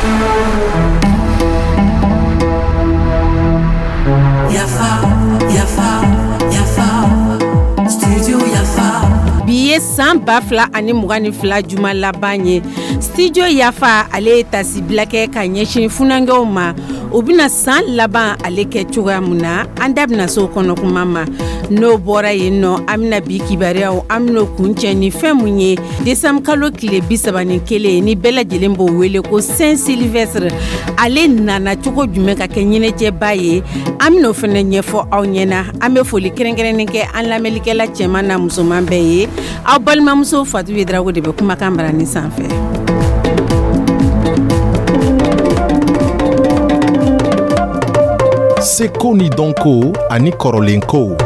San bafla ani mugani fila juma laban ye studio Yafa ale tasi blake ka ɲɛsin funangew ma u bɛna san laban ale kɛ cogoya mun na an da bɛna so kɔnɔ kuma ma n'o bɔra yen nɔ an bɛna bi kibaruyaw an bɛna kuncɛ ni fɛn mun ye décembre kalo tile 31 ni bɛɛ lajɛlen b'o wele ko Saint Sylvestre ale nana cogo jumɛn ka kɛ ɲɛnajɛba ye an bɛna o fana ɲɛfɔ aw ɲɛna an bɛ foli kɛrɛnkɛrɛnnen kɛ an lamɛnlikɛla cɛman na musoman bɛɛ ye aw balimamuso Fatu Yedrago de bɛ kumakan barani sanfɛ. Seko ni donko ani kɔrɔlenko.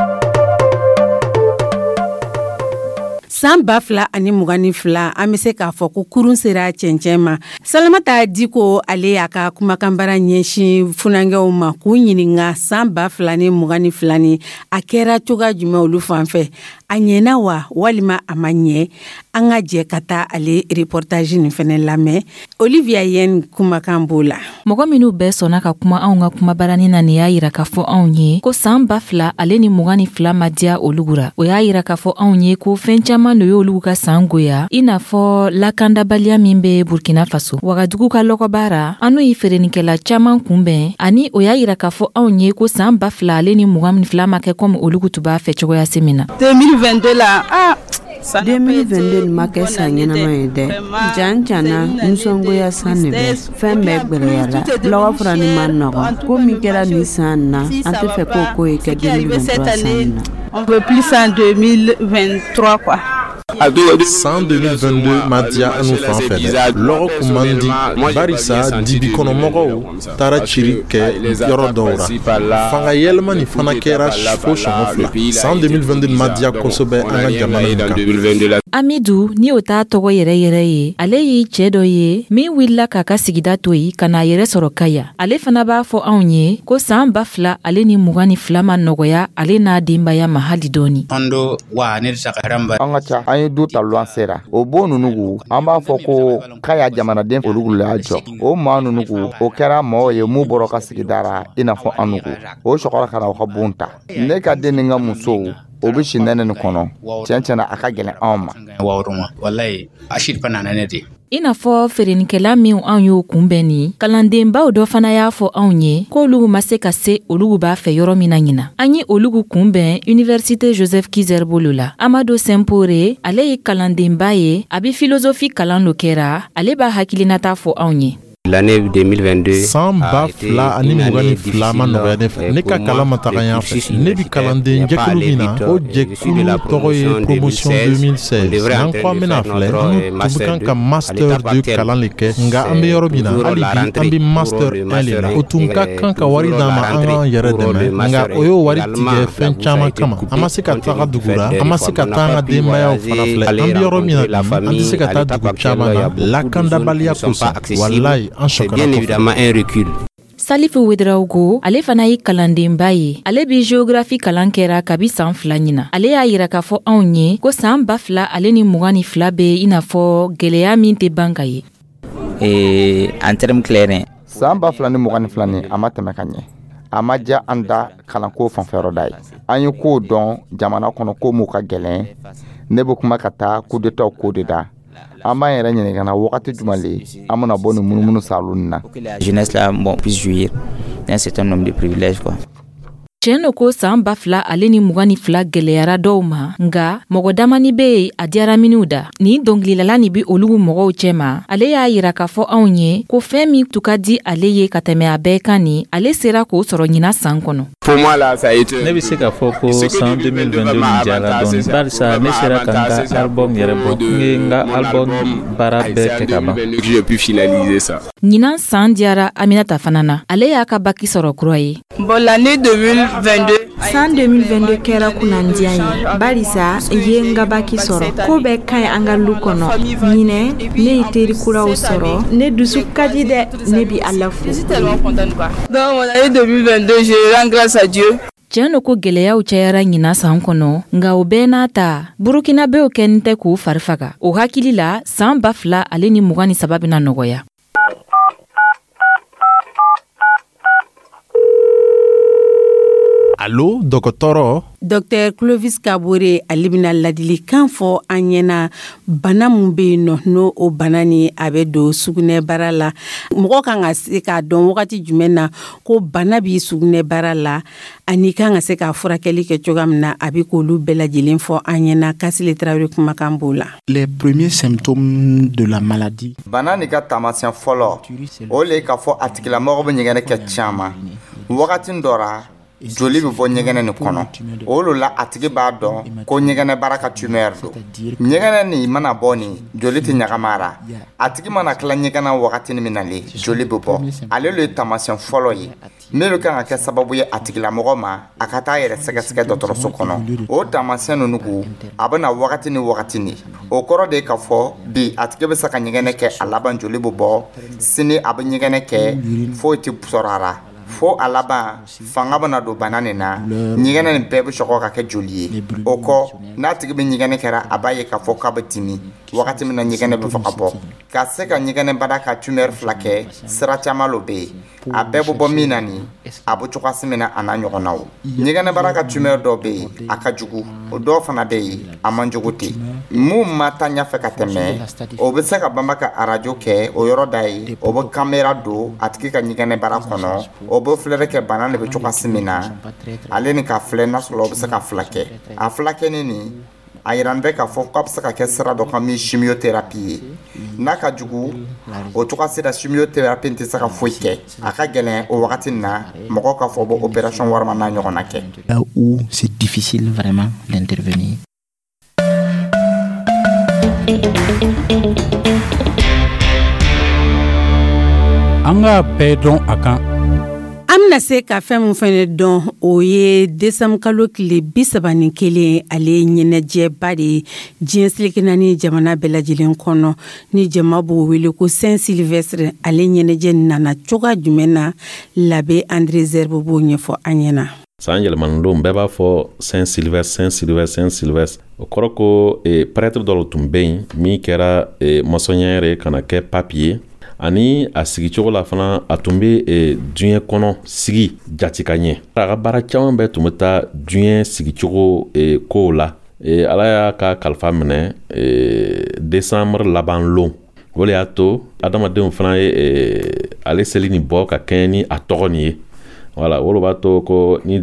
San bafla ani mugani fila an bɛ se k'a fɔ ko kurun sera cɛncɛn ma. Salamata Diko ale y'a ka kumakan bara ɲɛsin funangew ma k'u ɲininka san bafla ni mugani fila ni a kɛra cogoya jumɛn olu fan fɛ. A ɲɛna wa walima a ma ɲɛ an ka jɛ ka taa ale reportage nin fɛnɛ lamɛn Olivia Yen kumakan b'o la. Mɔgɔ minnu bɛɛ sɔnna ka kuma anw ka kumabaranin na nin y'a yira k'a fɔ anw ye ko san bafla ale ni mugani fila ma diya olugura. O y'a yira k'a fɔ anw ye ko fɛn caman de y'olu ka san goya i n'a fɔ lakandabaliya min bɛ Burkina Faso. Wagadugu ka lɔgɔbaara an n'o ye feerenikɛla caman kunbɛn ani o y'a yira k'a fɔ anw ye ko san bafla ale ni mugani fila ma kɛ comme olugu tun b'a fɛ cogoya se min na. 2022 la 2022 ma kɛ san ɲɛnama ye dɛ jana nisɔngoya san ne bɛ fɛn bɛɛ gwɛlɛyara lɔgɔ fara ni ma nɔgɔ ko min kɛra nin san na an tɛ fɛ k'o ko ye kɛ 2023 san na. On veut plus en 2023 quoi. San 2022 Madia anu fan fɛ dɛ lɔgɔ kun man di barisa dibi kɔnɔ mɔgɔw taara ciri kɛ yɔrɔ dɔw ra fanga yɛlɛma nin fana kɛra fo sɔngɔ fila san 2022 Madia kosɛbɛ an ka jamana in kan. Amidou ni o t'a tɔgɔ yɛrɛ ye ale y'i cɛ dɔ ye min wulila k'a ka sigida to yen ka n'a yɛrɛ sɔrɔ Kaya. Ale fana b'a fɔ anw ye ko san ba fila ale ni 22 ma nɔgɔya ale n'a denbaya ma hali dɔɔni. An ka ca an ye du ta luwan sera o bo nunugu an b'a fɔ ko Kaya jamanaden olugu la jɔ o maa nunugu o kɛra mɔgɔ ye mu bɔra ka sigida ra i n'a fɔ anugu o sɔgɔra ka na o ka bon ta ne ka den ni n ka musow o bɛ si nɛnɛ nin kɔnɔ tiɲɛ na a ka gɛlɛn anw ma. I n'a fɔ feerenikɛla min anw y'o kunbɛn ni kalandenbaw dɔ fana y'a fɔ anw ye k'olugu ma se ka se olugu b'a fɛ yɔrɔ min na ɲina. An ye olugu kunbɛn Université Joseph Kizer bolo la. Amado Sempore ale ye kalandenba ye a bɛ philosophie kalan dɔ kɛra ale b'a hakilinata fɔ anw ye. L'année 2022 san ba fila ani mugani fila ma nɔgɔya ne fɛ ne ka kalan ma taga yan fɛ ne bi kalanden jɛkulu min na o jɛkulu tɔgɔ ye promotion 2016 n'an ko an bɛna filɛ an tun kan ka master 2 kalan le kɛ nga an bɛ yɔrɔ min na hali bi an bɛ master 1 le la o tun ka kan ka wari d'an ma an k'an yɛrɛ dɛmɛ nga o y'o wari tigɛ fɛn caman kama an ma se ka taga dugu la an ma se ka taa an ka denbayaw fana filɛ an bɛ yɔrɔ min na an tɛ se ka taa dugu caman na lakandabaliya kosɔn walayi c'est bien évidemment un recul. Salifu Wedraogo ale fana ye kalandenba ye ale bi géographie kalan kɛra kabi san 2 ɲina ale y'a yira k'a fɔ anw ye ko san 2 ale ni 22 bɛ i n'a fɔ gɛlɛya min tɛ ban ka ye. En termes clairs san 2 ni 22 ni a ma tɛmɛ ka ɲɛ a ma diya an da kalanko fanfɛyɔrɔ da ye an ye kow dɔn jamana kɔnɔ ko m'u ka gɛlɛn ne bɛ kuma ka taa coup d'état ko de da an b'an yɛrɛ ɲininka na wagati jumɛn le an bɛna bɔ nin munumunu salon na. Jeunesse là bon puisse jouir d'un certain nombre de privilèges quoi. Tiɲɛ ko san 2 ale ni 22 gɛlɛyara dɔw ma nga mɔgɔ damani bɛ yen a diyara minnu da ni dɔnkilidala ni bi olugu mɔgɔw cɛ ma ale y'a yira k'a fɔ anw ye ko fɛn min tun ka di ale ye ka tɛmɛ a bɛɛ kan ni ale sera k'o sɔrɔ ɲina san kɔnɔ. Ne bɛ se k'a fɔ ko san 2022 nin diyara dɔɔni barisa ne sera ka n ka album yɛrɛ bɔ n ye n ka album baara bɛɛ kɛ ka ban. Ɲinan san diyara Aminata fana na ale y'a ka baki sɔrɔ kura ye. Bon l'année 2022 san 2022 kɛra kunandiya ye barisa ye n ka baki sɔrɔ ko bɛɛ ka ɲi an ka lu kɔnɔ ɲinɛ ne ye teri kuraw sɔrɔ ne dusu ka di dɛ ne bi Ala fo. Dans mon année 2022 je rends grâce à Dieu. Tiɲɛ ko gɛlɛyaw cayara ɲina san kɔnɔ nga o bɛɛ n'a ta Burukina bɛɛ kɛnin tɛ k'u fari faga o hakili la san 2 ale ni 23 bɛna nɔgɔya. Allo, dɔgɔtɔrɔ? Dr Clovis Kabore ale bɛna ladilikan fɔ an ɲɛna bana mun bɛ yen nɔ n'o o bana ni a bɛ don sugunɛbara la. Mɔgɔ kan ka se k'a dɔn wagati jumɛn na ko bana b'i sugunɛbara la ani kan ka se k'a furakɛli kɛ cogoya min na a bɛ k'olu bɛɛ lajɛlen fɔ an ɲɛna. Kasile Tarawele kumakan b'o la. Les premiers symptômes de la maladie. Bana ni ka taamasiyɛn fɔlɔ o le k'a fɔ a tigilamɔgɔ bɛ ɲɛgɛnɛ kɛ caman wagati dɔra joli bɛ bɔ ɲɛgɛnɛ nin kɔnɔ o la a tigi b'a dɔn ko ɲɛgɛnɛ baara ka tumeur don. ɲɛgɛnɛ nin mana bɔ nin joli tɛ ɲagamara a tigi mana tila ɲɛgɛnɛ wagati min nalen joli bɛ bɔ ale le ye taamasiyɛn fɔlɔ ye minnu kan ka kɛ sababu ye a tigilamɔgɔ ma a ka taa yɛrɛ sɛgɛsɛgɛ dɔgɔtɔrɔso kɔnɔ o taamasiyɛn ninnu a bɛ na wagati ni wagati ni o kɔrɔ de ka fɔ bi a tigi bɛ se ka ɲɛgɛnɛ kɛ a laban joli bɛ bɔ sini a bɛ ɲɛgɛnɛ kɛ foyi tɛ sɔrɔ a la fo a laban fanga bɛna don bana nin na ɲɛgɛnɛ nin bɛɛ bɛ sɔgɔ ka kɛ joli ye o kɔ n'a tigi bɛ ɲɛgɛnɛ kɛra a b'a ye k'a fɔ k'a bɛ dimi wagati min na ɲɛgɛnɛ bɛ fɔ ka bɔ ka se ka ɲɛgɛnɛ bada ka tumeur fila kɛ sira caman lo bɛ yen a bɛɛ bɛ bɔ min na nin a bɛ cogoya min na a n'a ɲɔgɔnnaw ɲɛgɛnɛ bada ka tumeur dɔ bɛ yen a ka jugu o dɔw fana bɛ yen a man jugu ten mun ma taa ɲɛfɛ ka tɛmɛ o bɛ se ka banba ka arajo kɛ o yɔrɔ da ye o bɛ kamera don a tigi ka ɲɛgɛnɛ bara kɔnɔ o bɛ filɛrɛ kɛ bana de bɛ cogoya min na ale ni ka filɛ n'a sɔrɔ o bɛ se ka fila kɛ a fila kɛni nin a yira n bɛ k'a fɔ k'a bɛ se ka kɛ sira dɔ kan min chimiothérapie ye n'a ka jugu o cogoya sera chimiothérapie tɛ se ka foyi kɛ a ka gɛlɛn o wagati na mɔgɔ ka fɔ bɔ opération warima n'a ɲɔgɔnna kɛ. Là où c'est difficile vraiment d'intervenir. An ka bɛɛ dɔn a kan. An bɛna se ka fɛn min fɛnɛ dɔn o ye décembre kalo tile 31 ale ye ɲɛnajɛba de ye diɲɛ seleke naani jamana bɛɛ lajɛlen kɔnɔ ni jama b'o wele ko Saint Sylvestre ale ɲɛnajɛ nana cogoya jumɛn na L'abbé André Zerbo b'o ɲɛfɔ an ɲɛna. San yɛlɛmanidon bɛɛ b'a fɔ Saint Sylvestre o kɔrɔ ko prêtre dɔ tun bɛ yen min kɛra masɔnya yɛrɛ kana kɛ papier ani a sigicogo la fana a tun bɛ diɲɛ kɔnɔ sigi jati ka ɲɛ a ka baara caman bɛɛ tun bɛ taa diɲɛ sigicogo kow la ala y'a ka kalifa minɛ décembre laban lon o de y'a to adamadenw fana ye ale seli ni bɔ ka kɛɲɛ ni a tɔgɔ nin ye voilà o de b'a to ko ni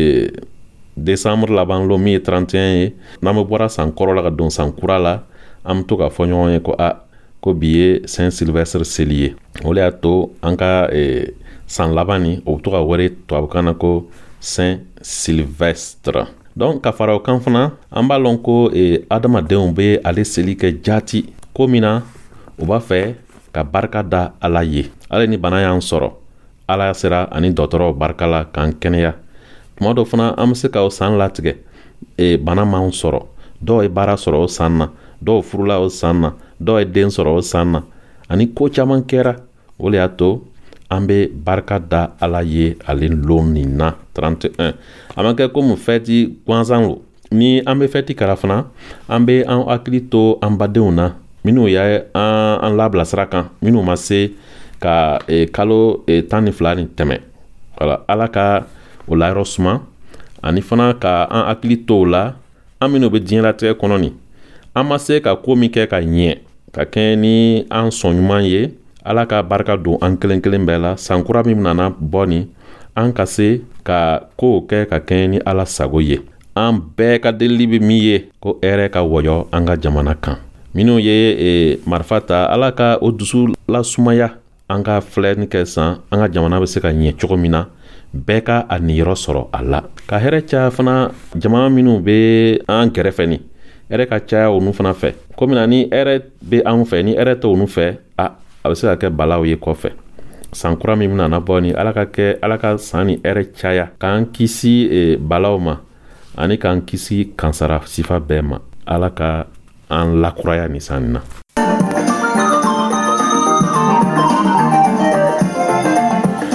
décembre laban lon min ye 31 ye n'an bɛ bɔra san kɔrɔ la ka don san kura la an bɛ to ka fɔ ɲɔgɔn ye ko ko bi ye Saint Sylvestre seli ye o de y'a to an ka san laban ni o bɛ to ka wele tubabukan na ko Saint Sylvestre donc ka fara o kan fana an b'a lɔn ko adamadenw bɛ ale seli kɛ jati ko min na u b'a fɛ ka barika da Ala ye ale ni bana y'an sɔrɔ Ala sera ani dɔgɔtɔrɔw barika la k'an kɛnɛya tuma dɔ fana an bɛ se ka o san latigɛ bana m'an sɔrɔ dɔw ye baara sɔrɔ o san na dɔw furula o san na dɔw ye den sɔrɔ o san na ani ko caman kɛra o de y'a to an bɛ barika da Ala ye ale lon nin na 31 a ma kɛ komi fɛti gansan lo ni an bɛ fɛti kɛra fana an bɛ an hakili to an badenw na minnu ye an labila sira kan minnu ma se ka kalo 12 ni tɛmɛ voilà Ala ka o layɔrɔ suma ani fana ka an hakili to o la an minnu bɛ diɲɛlatigɛ kɔnɔ nin an ma se ka ko min kɛ ka ɲɛ ka kɛɲɛ ni an sɔn ɲuman ye Ala ka barika don an kelen kelen bɛɛ la sankura min nana bɔ nin an ka se ka kow kɛ ka kɛɲɛ ni Ala sago ye an bɛɛ ka delili bɛ min ye ko hɛrɛ ka wɔyɔ an ka jamana kan minnu ye marifa ta Ala ka o dusu lasumaya an ka filɛni kɛ san an ka jamana bɛ se ka ɲɛ cogo min na bɛɛ ka a niyɔrɔ sɔrɔ a la ka hɛrɛ caya fana jamana minnu bɛ an kɛrɛfɛ nin hɛrɛ ka caya olu fana fɛ komi na ni hɛrɛ bɛ anw fɛ ni hɛrɛ tɛ olu fɛ a bɛ se ka kɛ balaw ye kɔfɛ san kura min bɛna bɔ ni Ala ka san ni hɛrɛ caya k'an kisi balaw ma ani k'an kisi kansara sifa bɛɛ ma Ala ka an lakuraya ni san na. A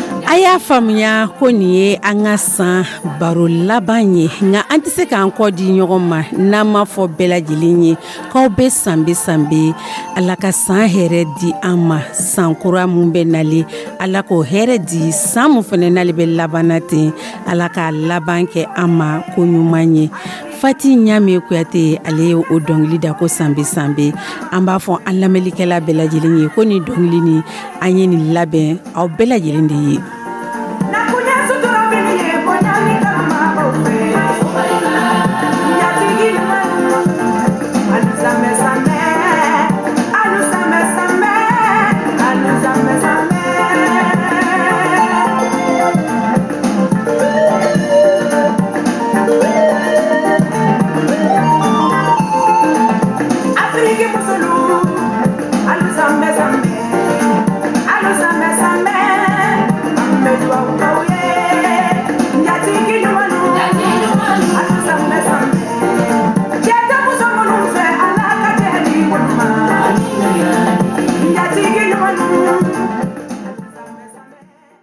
y'a faamuya ko nin ye an ka san baro laban ye nka an tɛ se k'an kɔ di ɲɔgɔn ma n'an ma fɔ bɛɛ lajɛlen ye k'aw bɛ sanbe ala ka san hɛrɛ di an ma san kura mun bɛ nale ala k'o hɛrɛ di san mun fana nale bɛ labanna ten ala k'a laban kɛ an ma ko ɲuman ye. Fati Ɲame Kuyate ale ye o dɔnkili da ko sanbe an b'a fɔ an lamɛnnikɛla bɛɛ lajɛlen ye ko ni dɔnkili ni an ye nin labɛn aw bɛɛ lajɛlen de ye.